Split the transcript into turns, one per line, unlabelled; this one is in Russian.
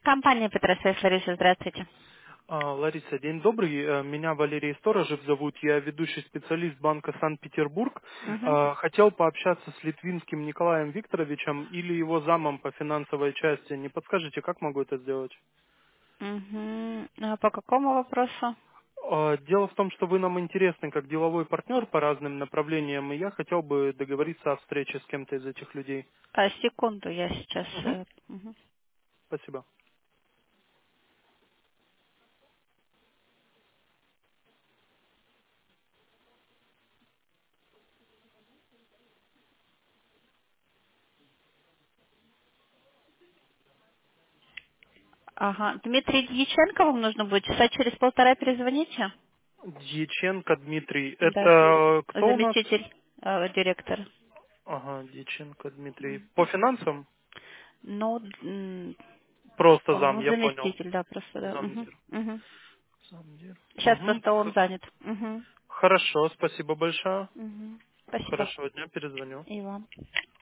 Компания Петрос Лариса, здравствуйте.
Лариса, день добрый. Меня Валерий Сторожев зовут. Я ведущий специалист банка Санкт-Петербург.
Угу.
Хотел пообщаться с Литвинским Николаем Викторовичем или его замом по финансовой части. Не подскажете, как могу это сделать?
Угу. А по какому вопросу?
Дело в том, что вы нам интересны как деловой партнер по разным направлениям, и я хотел бы договориться о встрече с кем-то из этих людей.
Секунду, я сейчас...
Мгм.
Мгм.
Спасибо.
Ага. Дмитрий Дьяченко вам нужно будет. Часа через полтора перезвоните?
Дьяченко Дмитрий.
Да.
Это кто у нас?
Заместитель директора.
Ага, Дьяченко Дмитрий. По финансам?
Ну,
Просто зам,
по-моему,
я понял.
заместитель, да, просто, да. Угу.
Замдир.
Угу.
Замдир.
Сейчас просто он занят. Угу.
Хорошо, спасибо большое.
Угу. Спасибо.
Хорошего дня, перезвоню.
И вам.